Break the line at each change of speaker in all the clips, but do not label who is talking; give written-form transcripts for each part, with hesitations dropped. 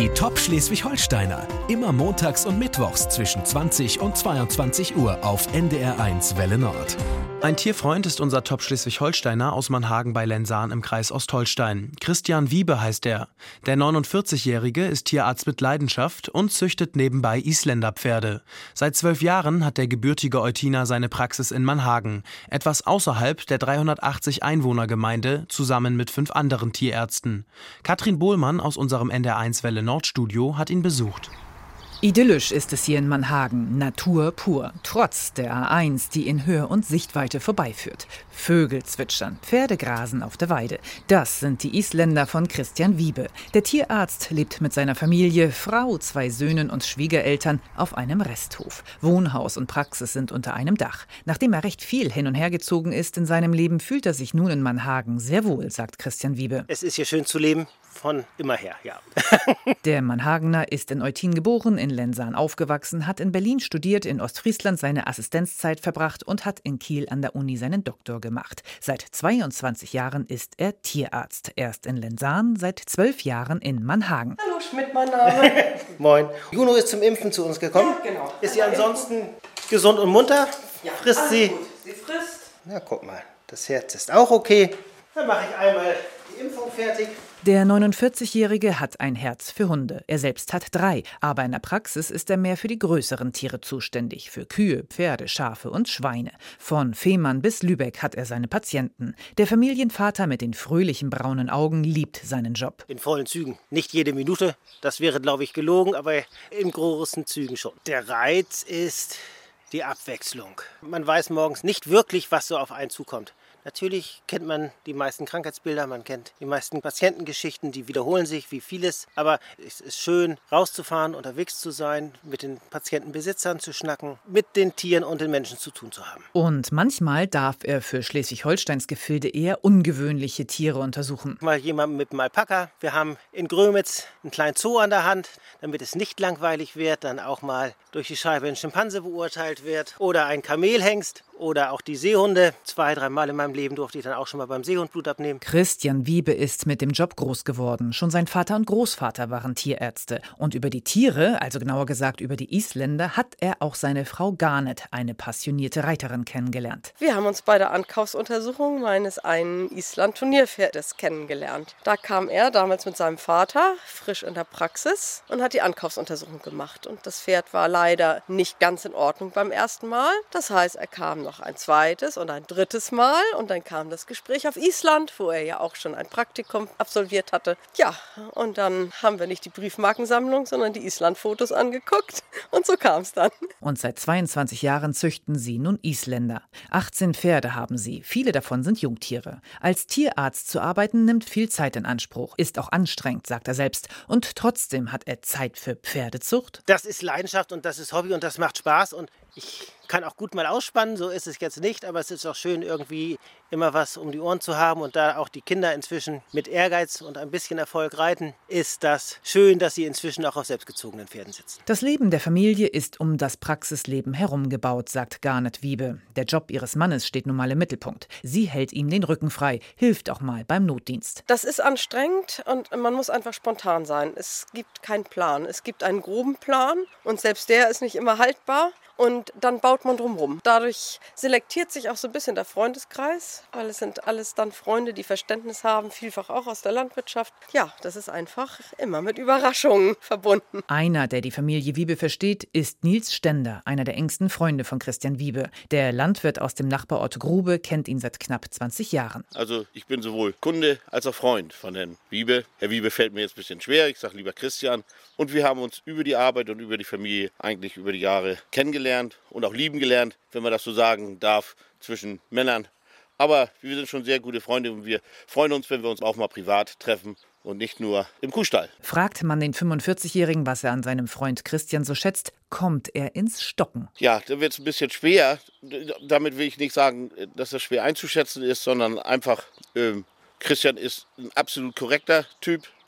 Die Top Schleswig-Holsteiner. Immer montags und mittwochs zwischen 20 und 22 Uhr auf NDR1 Welle Nord.
Ein Tierfreund ist unser Top Schleswig-Holsteiner aus Mannhagen bei Lensahn im Kreis Ostholstein. Christian Wiebe heißt er. Der 49-Jährige ist Tierarzt mit Leidenschaft und züchtet nebenbei Isländerpferde. Seit 12 Jahren hat der gebürtige Eutiner seine Praxis in Mannhagen, etwas außerhalb der 380 Einwohnergemeinde, zusammen mit 5 anderen Tierärzten. Katrin Bohlmann aus unserem NDR1 Welle Nord Studio hat ihn besucht.
Idyllisch ist es hier in Mannhagen, Natur pur, trotz der A1, die in Höhe und Sichtweite vorbeiführt. Vögel zwitschern, Pferde grasen auf der Weide. Das sind die Isländer von Christian Wiebe. Der Tierarzt lebt mit seiner Familie, Frau, 2 Söhnen und Schwiegereltern auf einem Resthof. Wohnhaus und Praxis sind unter einem Dach. Nachdem er recht viel hin und her gezogen ist in seinem Leben, fühlt er sich nun in Mannhagen sehr wohl, sagt Christian Wiebe.
Es ist hier schön zu leben. Von immer her, ja.
Der Mannhagener ist in Eutin geboren, in Lensahn aufgewachsen, hat in Berlin studiert, in Ostfriesland seine Assistenzzeit verbracht und hat in Kiel an der Uni seinen Doktor gemacht. Seit 22 Jahren ist er Tierarzt. Erst in Lensahn, seit 12 Jahren in Mannhagen.
Hallo Schmidt, mein Name.
Moin. Juno ist zum Impfen zu uns gekommen.
Ja, genau.
Ist sie ansonsten gesund und munter?
Ja,
frisst sie?
gut. Sie frisst.
Na, guck mal. Das Herz ist auch okay. Dann mache ich einmal die Impfung fertig.
Der 49-Jährige hat ein Herz für Hunde. Er selbst hat 3, aber in der Praxis ist er mehr für die größeren Tiere zuständig. Für Kühe, Pferde, Schafe und Schweine. Von Fehmarn bis Lübeck hat er seine Patienten. Der Familienvater mit den fröhlichen braunen Augen liebt seinen Job.
In vollen Zügen. Nicht jede Minute. Das wäre, glaube ich, gelogen, aber in großen Zügen schon. Der Reiz ist die Abwechslung. Man weiß morgens nicht wirklich, was so auf einen zukommt. Natürlich kennt man die meisten Krankheitsbilder, man kennt die meisten Patientengeschichten, die wiederholen sich wie vieles. Aber es ist schön, rauszufahren, unterwegs zu sein, mit den Patientenbesitzern zu schnacken, mit den Tieren und den Menschen zu tun zu haben.
Und manchmal darf er für Schleswig-Holsteins Gefilde eher ungewöhnliche Tiere untersuchen.
Mal jemanden mit einem Alpaka. Wir haben in Grömitz einen kleinen Zoo an der Hand, damit es nicht langweilig wird, dann auch mal durch die Scheibe ein Schimpanse beurteilt wird oder ein Kamelhengst. Oder auch die Seehunde. 2-3 Mal in meinem Leben durfte ich dann auch schon mal beim Seehund Blut abnehmen.
Christian Wiebe ist mit dem Job groß geworden. Schon sein Vater und Großvater waren Tierärzte. Und über die Tiere, also genauer gesagt über die Isländer, hat er auch seine Frau Garnet, eine passionierte Reiterin, kennengelernt.
Wir haben uns bei der Ankaufsuntersuchung meines einen Island-Turnierpferdes kennengelernt. Da kam er damals mit seinem Vater, frisch in der Praxis, und hat die Ankaufsuntersuchung gemacht. Und das Pferd war leider nicht ganz in Ordnung beim ersten Mal. Das heißt, er kam noch ein zweites und ein drittes Mal und dann kam das Gespräch auf Island, wo er ja auch schon ein Praktikum absolviert hatte. Ja, und dann haben wir nicht die Briefmarkensammlung, sondern die Island-Fotos angeguckt und so kam es dann.
Und seit 22 Jahren züchten sie nun Isländer. 18 Pferde haben sie, viele davon sind Jungtiere. Als Tierarzt zu arbeiten nimmt viel Zeit in Anspruch, ist auch anstrengend, sagt er selbst. Und trotzdem hat er Zeit für Pferdezucht.
Das ist Leidenschaft und das ist Hobby und das macht Spaß und ich kann auch gut mal ausspannen, so ist es jetzt nicht, aber es ist auch schön, irgendwie immer was um die Ohren zu haben und da auch die Kinder inzwischen mit Ehrgeiz und ein bisschen Erfolg reiten, ist das schön, dass sie inzwischen auch auf selbstgezogenen Pferden sitzen.
Das Leben der Familie ist um das Praxisleben herum gebaut, sagt Garnet Wiebe. Der Job ihres Mannes steht nun mal im Mittelpunkt. Sie hält ihm den Rücken frei, hilft auch mal beim Notdienst.
Das ist anstrengend und man muss einfach spontan sein. Es gibt keinen Plan. Es gibt einen groben Plan und selbst der ist nicht immer haltbar. Und dann baut man drumherum. Dadurch selektiert sich auch so ein bisschen der Freundeskreis, weil es sind alles dann Freunde, die Verständnis haben, vielfach auch aus der Landwirtschaft. Ja, das ist einfach immer mit Überraschungen verbunden.
Einer, der die Familie Wiebe versteht, ist Nils Stender, einer der engsten Freunde von Christian Wiebe. Der Landwirt aus dem Nachbarort Grube kennt ihn seit knapp 20 Jahren.
Also ich bin sowohl Kunde als auch Freund von Herrn Wiebe. Herr Wiebe fällt mir jetzt ein bisschen schwer, ich sage lieber Christian. Und wir haben uns über die Arbeit und über die Familie eigentlich über die Jahre kennengelernt und auch lieben gelernt, wenn man das so sagen darf, zwischen Männern. Aber wir sind schon sehr gute Freunde und wir freuen uns, wenn wir uns auch mal privat treffen und nicht nur im Kuhstall.
Fragt man den 45-Jährigen, was er an seinem Freund Christian so schätzt, kommt er ins Stocken.
Ja, da wird es ein bisschen schwer. Damit will ich nicht sagen, dass das schwer einzuschätzen ist, sondern einfach, Christian ist ein absolut korrekter Typ.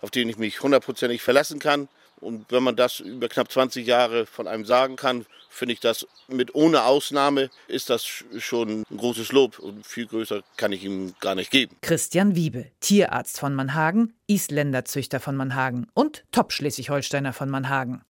auf den ich mich 100%ig verlassen kann. Und wenn man das über knapp 20 Jahre von einem sagen kann, finde ich das ohne Ausnahme ist das schon ein großes Lob und viel größer kann ich ihm gar nicht geben.
Christian Wiebe, Tierarzt von Mannhagen, Isländerzüchter von Mannhagen und Top-Schleswig-Holsteiner von Mannhagen.